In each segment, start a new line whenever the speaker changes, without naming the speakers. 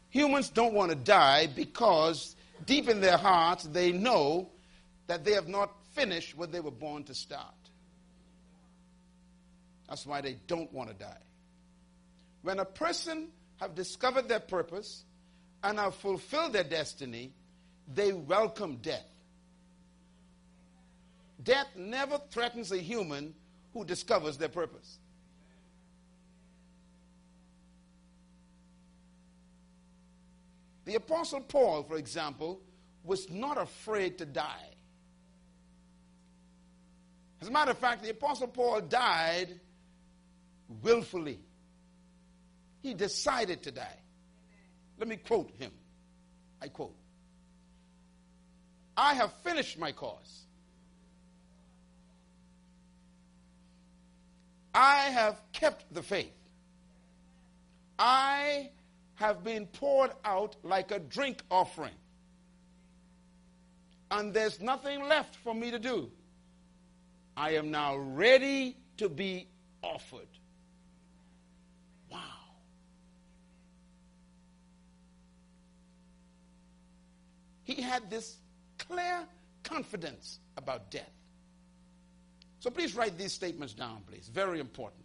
Humans don't want to die because deep in their hearts they know that they have not finished what they were born to start. That's why they don't want to die. When a person have discovered their purpose and have fulfilled their destiny, they welcome death. Death never threatens a human who discovers their purpose. The Apostle Paul, for example, was not afraid to die. As a matter of fact, the Apostle Paul died willfully. He decided to die. Let me quote him. I quote, "I have finished my course. I have kept the faith. I have been poured out like a drink offering. And there's nothing left for me to do. I am now ready to be offered." Wow. He had this clear confidence about death. So please write these statements down, please. Very important.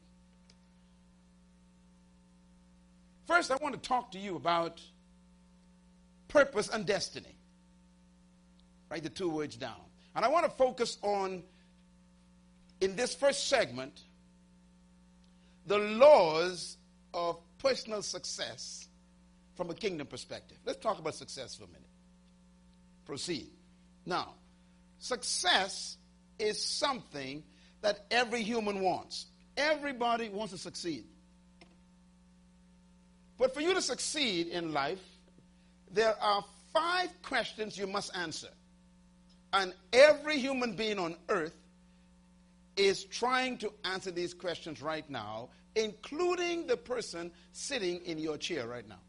First, I want to talk to you about purpose and destiny. Write the two words down. And I want to focus on, in this first segment, the laws of personal success from a kingdom perspective. Let's talk about success for a minute. Proceed. Now, success is something that every human wants. Everybody wants to succeed. But for you to succeed in life, there are 5 questions you must answer. And every human being on earth is trying to answer these questions right now, including the person sitting in your chair right now.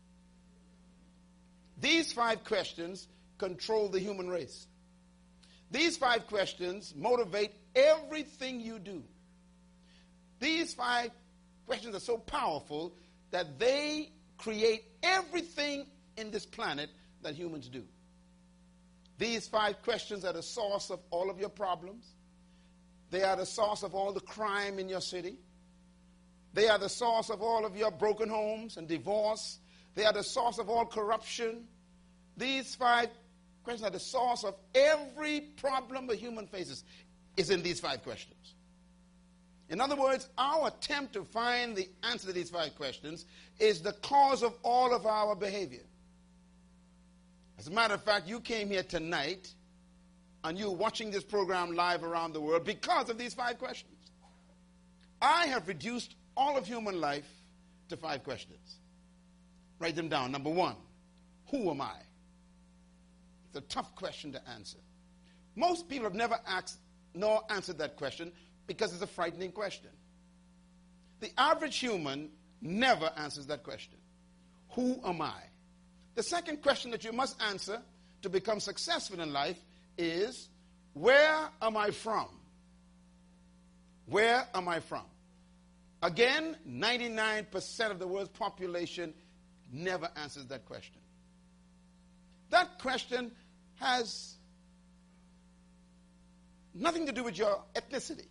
These 5 questions control the human race. These 5 questions motivate everything you do. These 5 questions are so powerful that they create everything in this planet that humans do. These 5 questions are the source of all of your problems. They are the source of all the crime in your city. They are the source of all of your broken homes and divorce. They are the source of all corruption. These 5 questions are the source of every problem a human faces is in these 5 questions. In other words, our attempt to find the answer to these 5 questions is the cause of all of our behavior. As a matter of fact, you came here tonight and you're watching this program live around the world because of these 5 questions. I have reduced all of human life to 5 questions. Write them down. Number 1, who am I? It's a tough question to answer. Most people have never asked nor answered that question because it's a frightening question. The average human never answers that question. Who am I? The second question that you must answer to become successful in life is, where am I from? Where am I from? Again, 99% of the world's population never answers that question. That question has nothing to do with your ethnicity.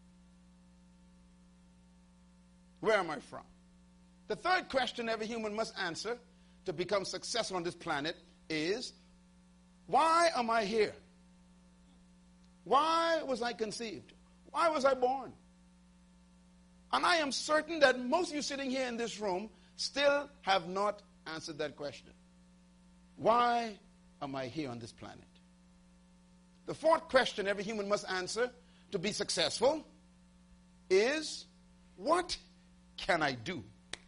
Where am I from? The third question every human must answer to become successful on this planet is, why am I here? Why was I conceived? Why was I born? And I am certain that most of you sitting here in this room still have not answered that question. Why am I here on this planet? The fourth question every human must answer to be successful is, what can I do?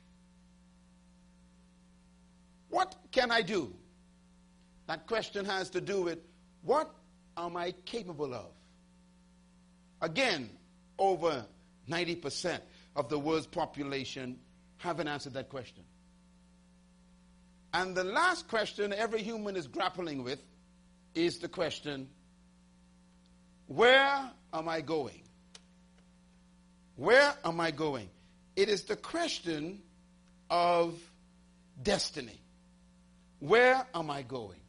What can I do? That question has to do with, what am I capable of? Again, over 90% of the world's population haven't answered that question. And the last question every human is grappling with is the question, where am I going? Where am I going? It is the question of destiny. Where am I going?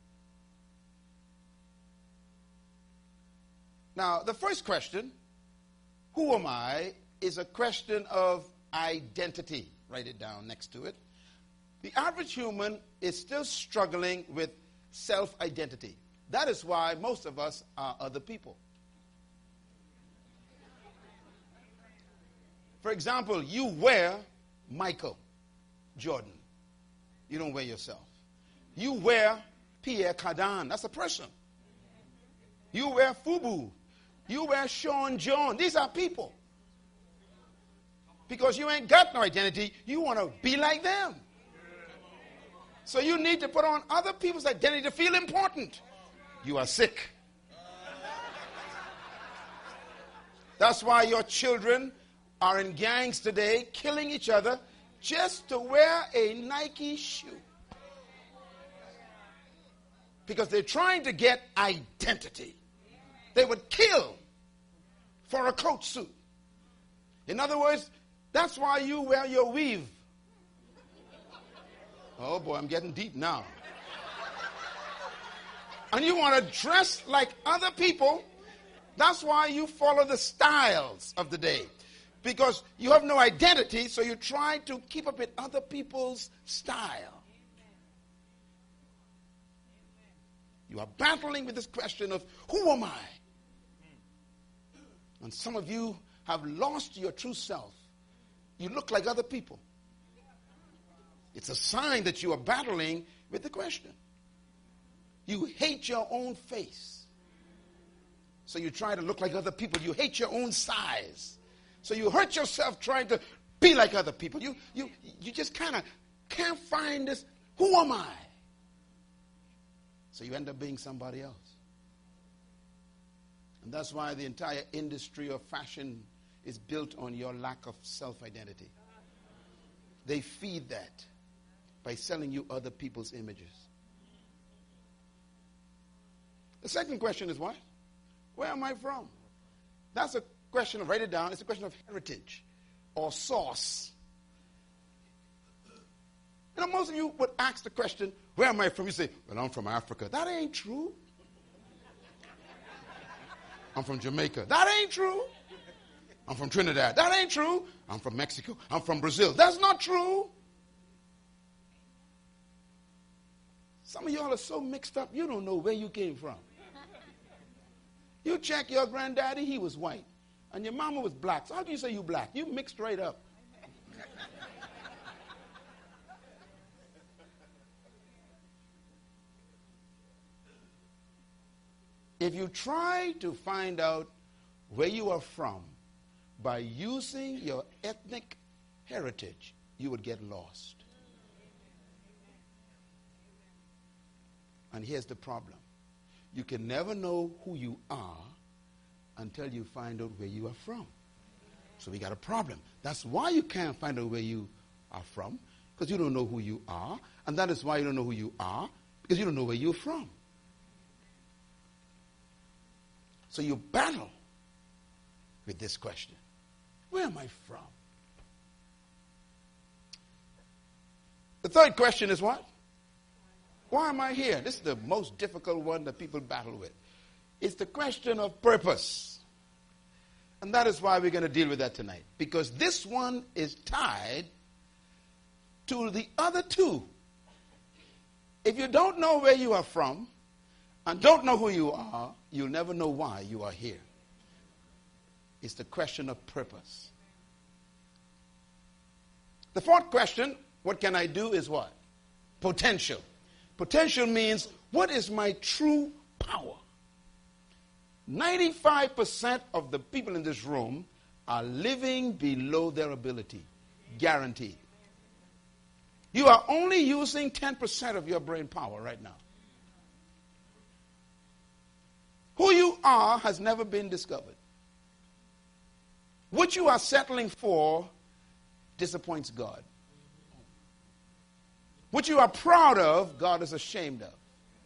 Now, the first question, who am I, is a question of identity. Write it down next to it. The average human is still struggling with self-identity. That is why most of us are other people. For example, you wear Michael Jordan. You don't wear yourself. You wear Pierre Cardin. That's a person. You wear Fubu. You wear Sean John. These are people. Because you ain't got no identity, you want to be like them. So you need to put on other people's identity to feel important. You are sick. That's why your children are in gangs today, killing each other just to wear a Nike shoe. Because they're trying to get identity. They would kill for a coat suit. In other words, that's why you wear your weave. Oh boy, I'm getting deep now. And you want to dress like other people. That's why you follow the styles of the day. Because you have no identity, so you try to keep up with other people's style. You are battling with this question of, who am I? And some of you have lost your true self. You look like other people. It's a sign that you are battling with the question. You hate your own face. So you try to look like other people. You hate your own size. So you hurt yourself trying to be like other people. You just kind of can't find this, who am I? So you end up being somebody else. And that's why the entire industry of fashion is built on your lack of self-identity. They feed that by selling you other people's images. The second question is what? Where am I from? That's a question of, write it down, it's a question of heritage or source. You know, most of you would ask the question, where am I from? You say, well, I'm from Africa. That ain't true. I'm from Jamaica. That ain't true. I'm from Trinidad. That ain't true. I'm from Mexico. I'm from Brazil. That's not true. Some of y'all are so mixed up, you don't know where you came from. You check your granddaddy, he was white. And your mama was black. So how can you say you black? You mixed right up. If you try to find out where you are from by using your ethnic heritage, you would get lost. And here's the problem. You can never know who you are until you find out where you are from. So we got a problem. That's why you can't find out where you are from, because you don't know who you are. And that is why you don't know who you are, because you don't know where you're from. So you battle with this question. Where am I from? The third question is what? Why am I here? This is the most difficult one that people battle with. It's the question of purpose. And that is why we're going to deal with that tonight. Because this one is tied to the other two. If you don't know where you are from and don't know who you are, you'll never know why you are here. It's the question of purpose. The fourth question, what can I do, is what? Potential. Potential means, what is my true power? 95% of the people in this room are living below their ability. Guaranteed. You are only using 10% of your brain power right now. Who you are has never been discovered. What you are settling for disappoints God. What you are proud of, God is ashamed of.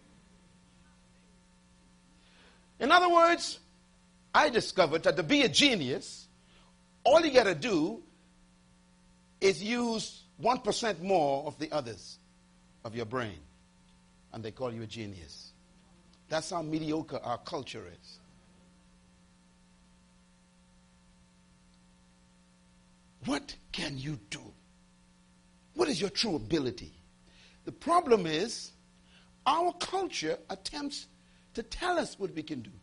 In other words, I discovered that to be a genius, all you got to do is use 1% more of the others of your brain. and they call you a genius. That's how mediocre our culture is. What can you do? What is your true ability? The problem is, our culture attempts to tell us what we can do.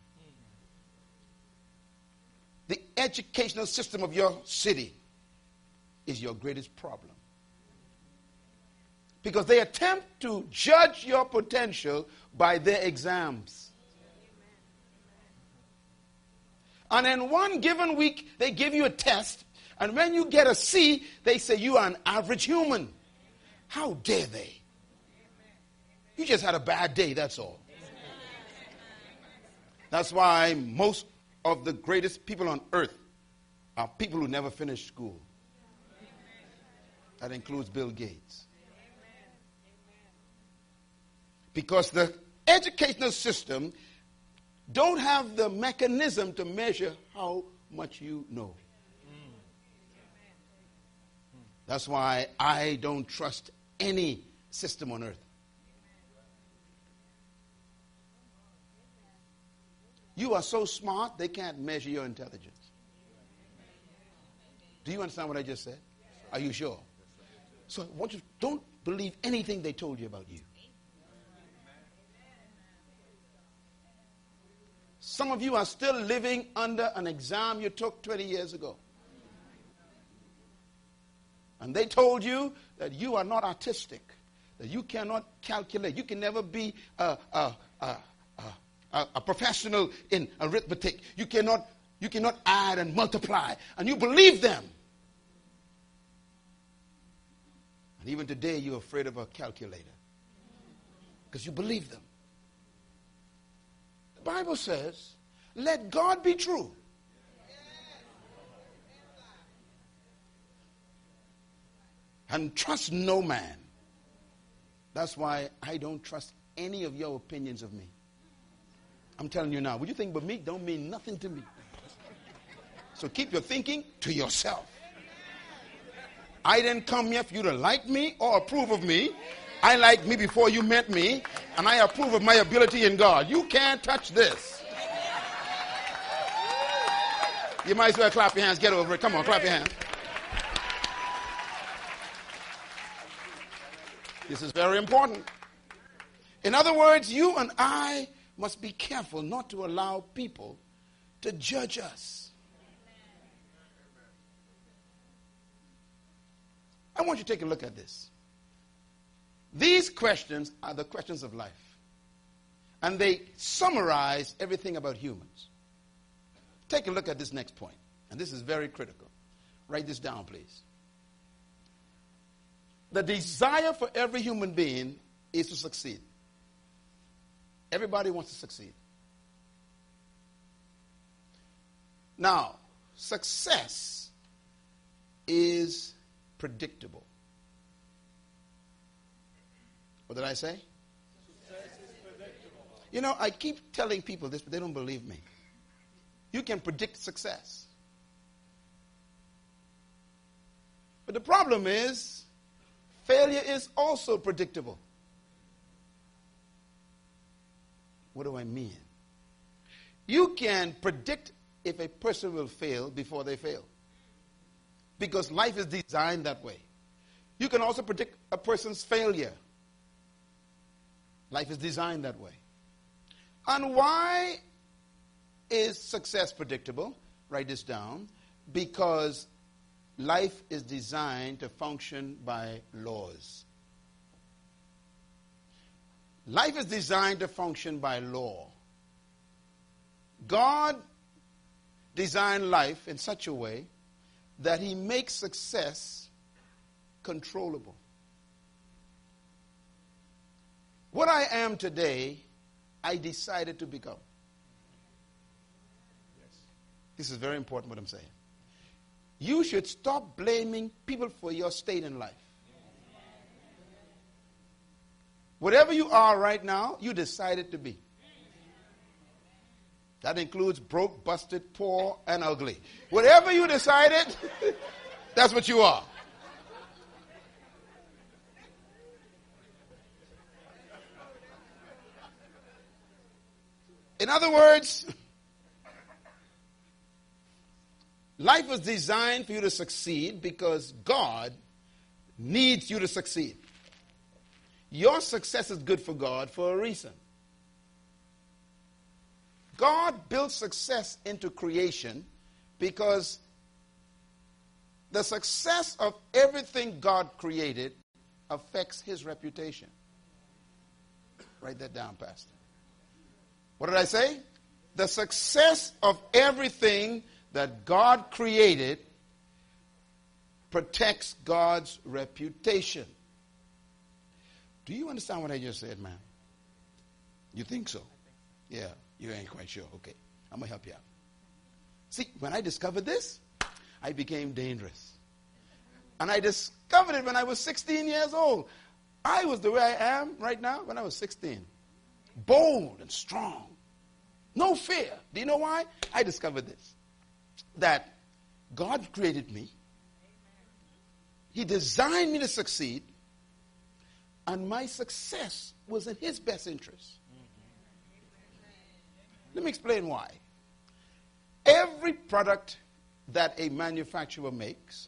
The educational system of your city is your greatest problem. Because they attempt to judge your potential by their exams. And in one given week, they give you a test, and when you get a C, they say you are an average human. How dare they? You just had a bad day, that's all. That's why most of the greatest people on earth are people who never finished school. That includes Bill Gates. Because the educational system don't have the mechanism to measure how much you know. That's why I don't trust any system on earth. You are so smart, they can't measure your intelligence. Do you understand what I just said? Are you sure? So I want you, don't believe anything they told you about you. Some of you are still living under an exam you took 20 years ago. And they told you that you are not artistic, that you cannot calculate. You can never be a professional in arithmetic. You cannot add and multiply. And you believe them. And even today you're afraid of a calculator. Because you believe them. The Bible says, let God be true. And trust no man. That's why I don't trust any of your opinions of me. I'm telling you now, what you think about me don't mean nothing to me. So keep your thinking to yourself. I didn't come here for you to like me or approve of me. I liked me before you met me, and I approve of my ability in God. You can't touch this. You might as well clap your hands. Get over it. Come on, clap your hands. This is very important. In other words, you and I must be careful not to allow people to judge us. I want you to take a look at this. These questions are the questions of life. And they summarize everything about humans. Take a look at this next point. And this is very critical. Write this down, please. The desire for every human being is to succeed. Everybody wants to succeed. Now, success is predictable. What did I say? Success is predictable. You know, I keep telling people this, but they don't believe me. You can predict success. But the problem is, failure is also predictable. What do I mean? You can predict if a person will fail before they fail. Because life is designed that way. You can also predict a person's failure. Life is designed that way. And why is success predictable? Write this down. Because life is designed to function by laws. Life is designed to function by law. God designed life in such a way that he makes success controllable. What I am today, I decided to become. Yes. This is very important what I'm saying. You should stop blaming people for your state in life. Whatever you are right now, you decided to be. That includes broke, busted, poor, and ugly. Whatever you decided, that's what you are. In other words, life was designed for you to succeed because God needs you to succeed. Your success is good for God for a reason. God built success into creation because the success of everything God created affects his reputation. Write that down, Pastor. What did I say? The success of everything that God created protects God's reputation. Do you understand what I just said, man? You think so? Yeah, you ain't quite sure. Okay, I'm going to help you out. See, when I discovered this, I became dangerous. And I discovered it when I was 16 years old. I was the way I am right now when I was 16. Bold and strong. No fear. Do you know why? I discovered this. That God created me. He designed me to succeed. And my success was in his best interest. Let me explain why. Every product that a manufacturer makes,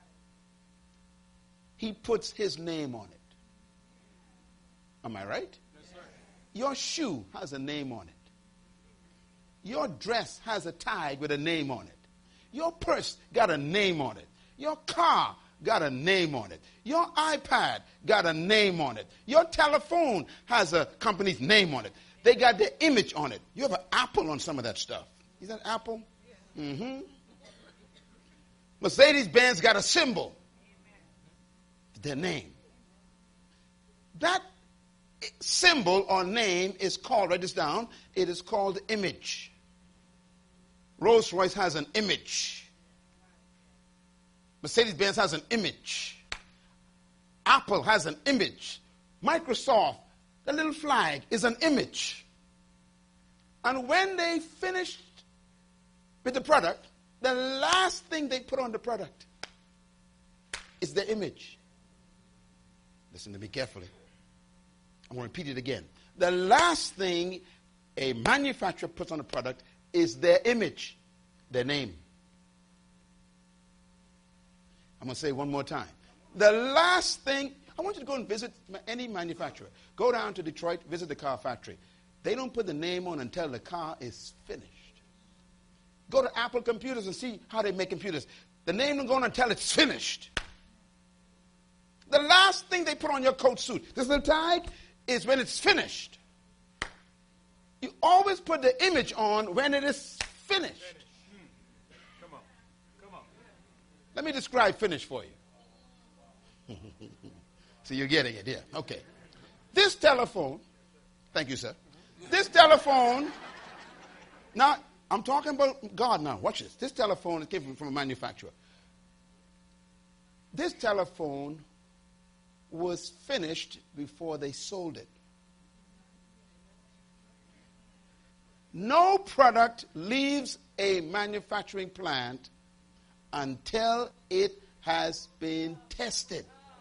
he puts his name on it. Am I right? Yes, sir. Your shoe has a name on it. Your dress has a tag with a name on it. Your purse got a name on it. Your car got a name on it. Your iPad got a name on it. Your telephone has a company's name on it. They got their image on it. You have an Apple on some of that stuff. Is that Apple? Mm-hmm. Mercedes-Benz got a symbol. Their name. That symbol or name is called, write this down, it is called image. Rolls-Royce has an image. Mercedes-Benz has an image. Apple has an image. Microsoft, the little flag, is an image. And when they finished with the product, the last thing they put on the product is the image. Listen to me carefully. I'm going to repeat it again. The last thing a manufacturer puts on a product is their image, their name. I'm going to say it one more time. The last thing, I want you to go and visit any manufacturer. Go down to Detroit, visit the car factory. They don't put the name on until the car is finished. Go to Apple Computers and see how they make computers. The name don't go on until it's finished. The last thing they put on your coat suit, this little tag, is when it's finished. You always put the image on when it is finished. Come on. Come on. Let me describe finish for you. So you're getting it, yeah. Okay. This telephone, thank you, sir. This telephone, now, I'm talking about God now. Watch this. This telephone came from a manufacturer. This telephone was finished before they sold it. No product leaves a manufacturing plant until it has been tested.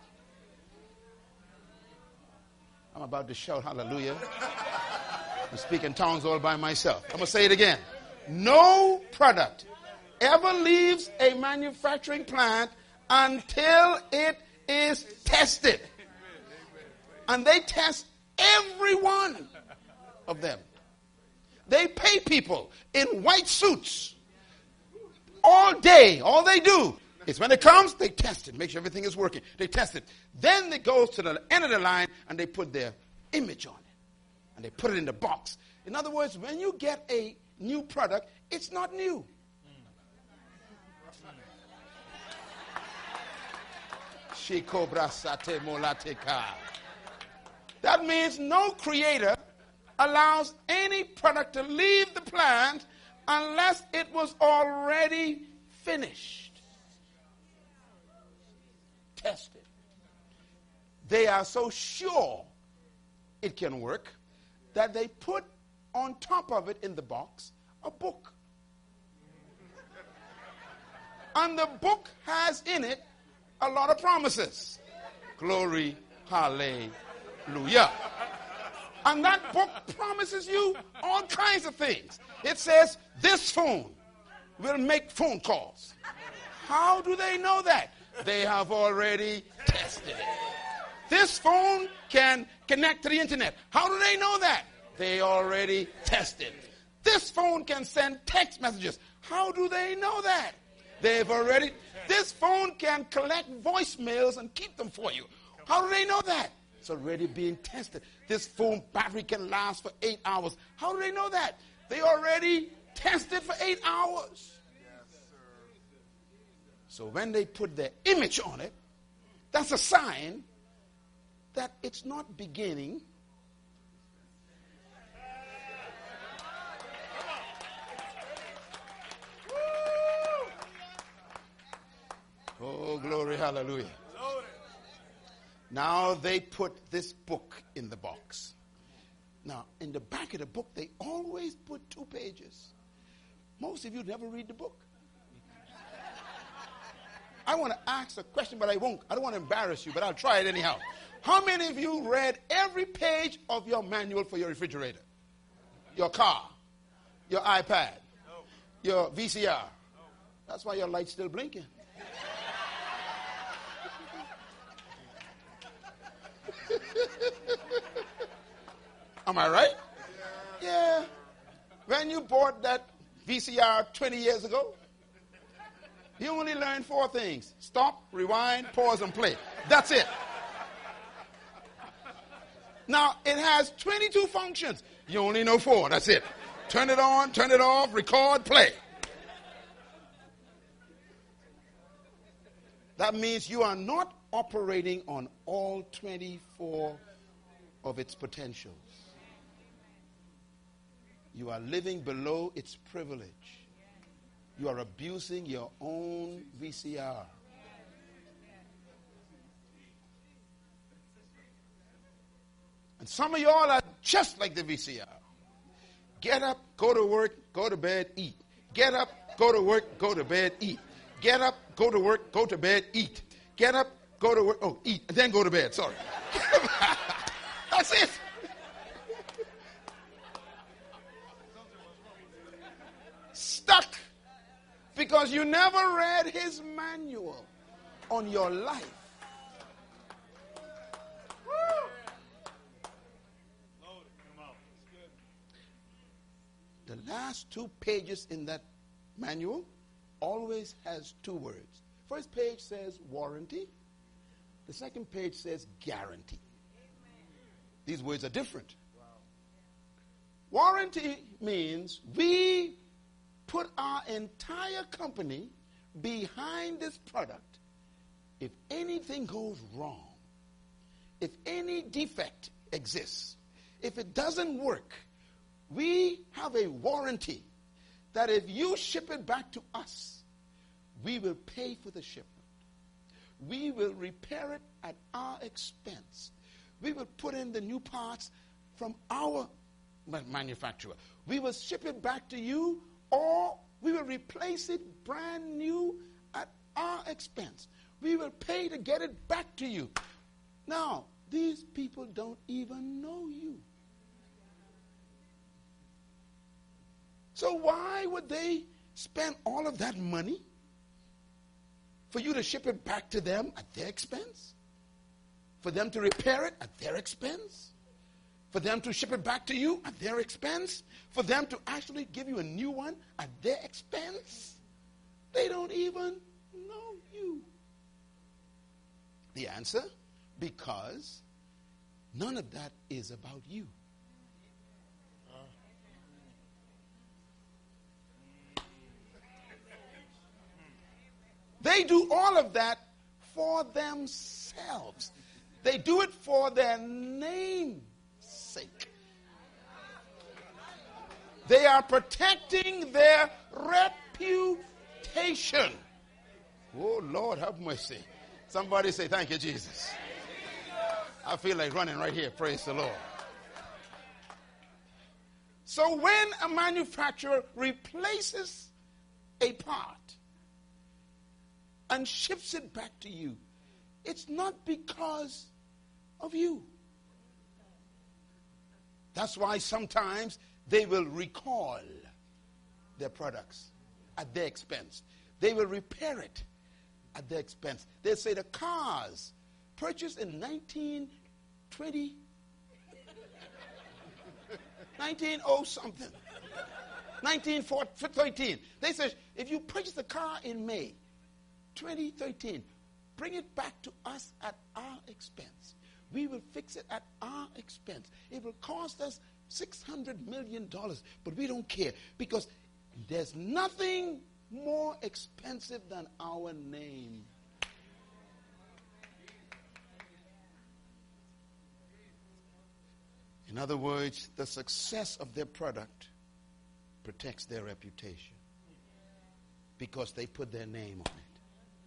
I'm about to shout hallelujah. I'm speaking tongues all by myself. I'm going to say it again. No product ever leaves a manufacturing plant until it is tested. And they test every one of them. They pay people in white suits all day. All they do is when it comes, they test it, make sure everything is working. They test it. Then it goes to the end of the line and they put their image on it. And they put it in the box. In other words, when you get a new product, it's not new. That means no creator allows any product to leave the plant unless it was already finished. Tested. They are so sure it can work that they put on top of it in the box a book. And the book has in it a lot of promises. Glory, hallelujah. And that book promises you all kinds of things. It says this phone will make phone calls. How do they know that? They have already tested it. This phone can connect to the internet. How do they know that? They already tested. This phone can send text messages. How do they know that? They've already. This phone can collect voicemails and keep them for you. How do they know that? It's already being tested. This phone battery can last for 8 hours. How do they know that? They already tested for 8 hours. So when they put their image on it, that's a sign that it's not beginning. Oh, glory, hallelujah. Now they put this book in the box. Now, in the back of the book, they always put 2 pages. Most of you never read the book. I want to ask a question, but I won't. I don't want to embarrass you, but I'll try it anyhow. How many of you read every page of your manual for your refrigerator, your car, your iPad, your VCR? That's why your light's still blinking. Am I right? Yeah. When you bought that VCR 20 years ago, you only learned 4 things. Stop, rewind, pause, and play. That's it. Now, it has 22 functions. You only know 4. That's it. Turn it on, turn it off, record, play. That means you are not operating on all 24 of its potentials. You are living below its privilege. You are abusing your own VCR. And some of y'all are just like the VCR. Get up, go to work, go to bed, eat. Get up, go to work, go to bed, eat. Get up, go to work, go to bed, eat. Get up, go to work, eat, and then go to bed. Sorry. That's it. Stuck because you never read his manual on your life. The last 2 pages in that manual always has 2 words. First page says warranty. The second page says guarantee. These words are different. Warranty means we put our entire company behind this product. If anything goes wrong, if any defect exists, if it doesn't work, we have a warranty that if you ship it back to us, we will pay for the shipment. We will repair it at our expense. We will put in the new parts from our manufacturer. We will ship it back to you, or we will replace it brand new at our expense. We will pay to get it back to you. Now, these people don't even know you. So why would they spend all of that money for you to ship it back to them at their expense? For them to repair it at their expense? For them to ship it back to you at their expense? For them to actually give you a new one at their expense? They don't even know you. The answer? Because none of that is about you. They do all of that for themselves. They do it for their name's sake. They are protecting their reputation. Oh, Lord, have mercy. Somebody say, thank you, Jesus. I feel like running right here. Praise the Lord. So when a manufacturer replaces a part and ships it back to you, it's not because of you. That's why sometimes they will recall their products at their expense. They will repair it at their expense. They'll say the cars purchased in 1920, 1900-something, 1913. They said, if you purchase the car in May 2013, bring it back to us at our expense. We will fix it at our expense. It will cost us $600 million, but we don't care because there's nothing more expensive than our name. In other words, the success of their product protects their reputation because they put their name on it.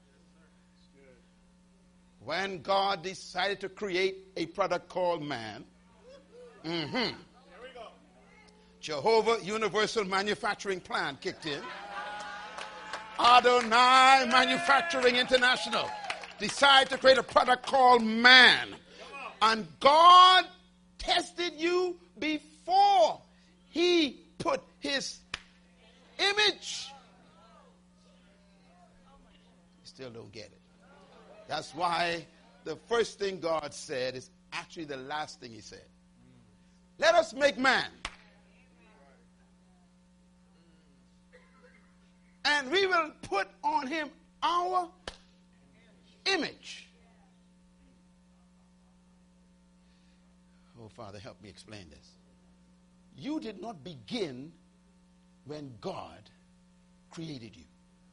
When God decided to create a product called man, Jehovah Universal Manufacturing Plant kicked in. Adonai Manufacturing International decided to create a product called man. And God tested you before he put his image. You still don't get it. That's why the first thing God said is actually the last thing he said. Let us make man. And we will put on him our image. Oh, Father, help me explain this. You did not begin when God created you.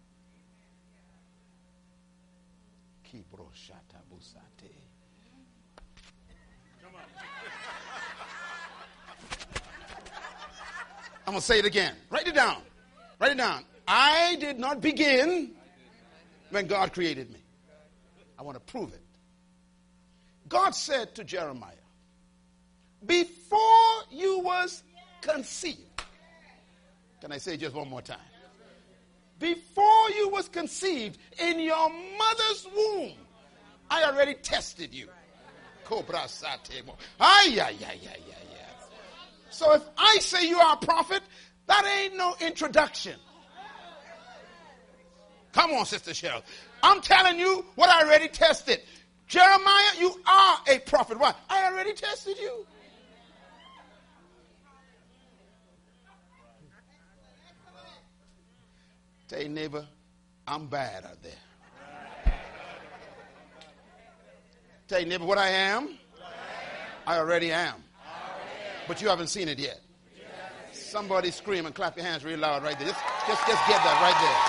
I'm going to say it again. Write it down. Write it down. I did not begin when God created me. I want to prove it. God said to Jeremiah, before you was conceived. Can I say it just one more time? Before you was conceived in your mother's womb, I already tested you. So if I say you are a prophet, that ain't no introduction. Come on, Sister Cheryl. I'm telling you what I already tested. Jeremiah, you are a prophet. Why? I already tested you. Tell your neighbor, I'm bad out there. Tell your neighbor what I am. I already am. But you haven't seen it yet. Somebody scream and clap your hands real loud right there. Just get that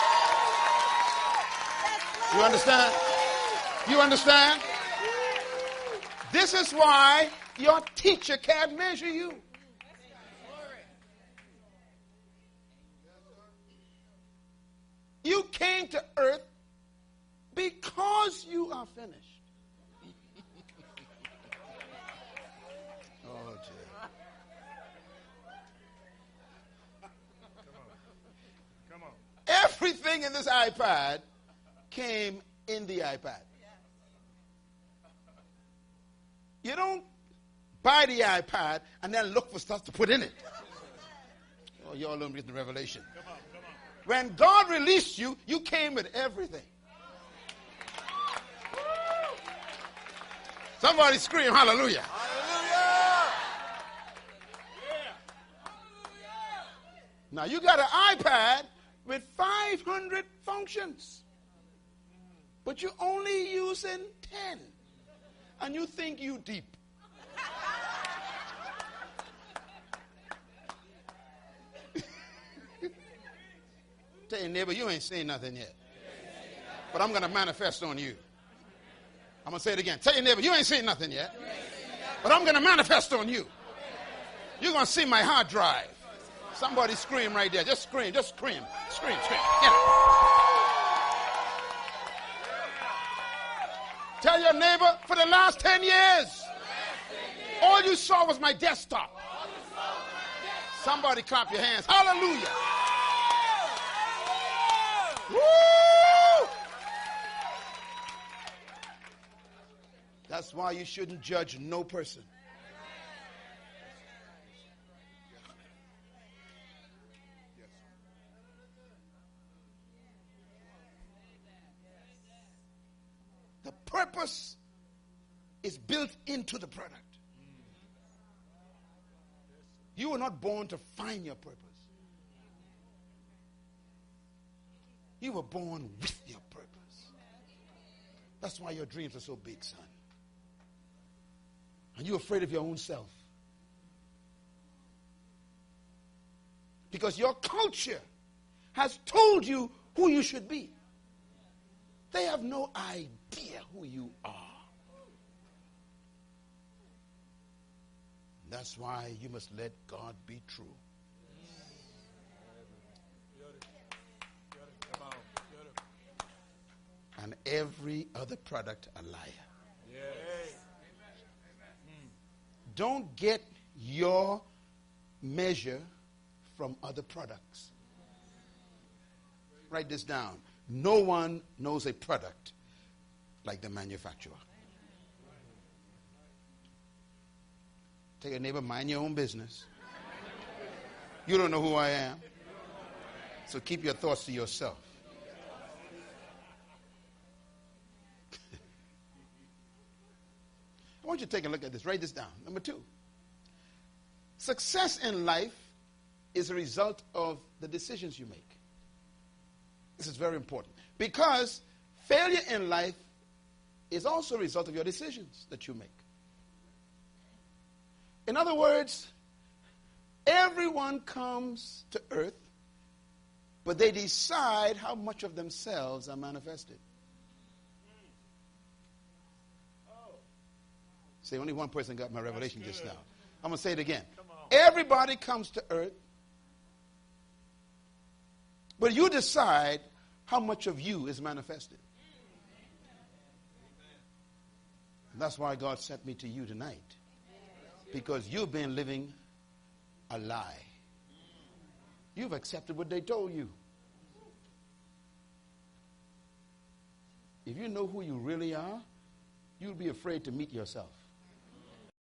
right there. You understand? You understand? This is why your teacher can't measure you. You came to earth because you are finished. Oh, dear. Come on. Everything in this iPad came in the iPad. You don't buy the iPad and then look for stuff to put in it. Oh, y'all don't get the revelation. When God released you, you came with everything. Somebody scream hallelujah. Hallelujah. Now you got an iPad with 500 functions, but you're only using 10, and you think you deep. Tell your neighbor, you ain't seen nothing yet. But I'm going to manifest on you. I'm going to say it again. Tell your neighbor, you ain't seen nothing yet. But I'm going to manifest on you. You're going to see my hard drive. Somebody scream right there. Just scream. Just scream. Scream, scream. Get it. Tell your neighbor, for the last 10 years, all you saw was my desktop. Somebody clap your hands. Hallelujah. Woo! That's why you shouldn't judge no person. is built into the product. You were not born to find your purpose. You were born with your purpose. That's why your dreams are so big, son. And you're afraid of your own self. Because your culture has told you who you should be. They have no idea who you are. That's why you must let God be true. And every other product a liar. Yes. Don't get your measure from other products. Write this down. No one knows a product like the manufacturer. Tell your neighbor, mind your own business. You don't know who I am. So keep your thoughts to yourself. I want you to take a look at this. Write this down. Number 2. Success in life is a result of the decisions you make. This is very important. Because failure in life is also a result of your decisions that you make. In other words, everyone comes to earth, but they decide how much of themselves are manifested. Say, only one person got my revelation just now. I'm going to say it again. Everybody comes to earth, but you decide how much of you is manifested. And that's why God sent me to you tonight. Because you've been living a lie. You've accepted what they told you. If you know who you really are, you'll be afraid to meet yourself.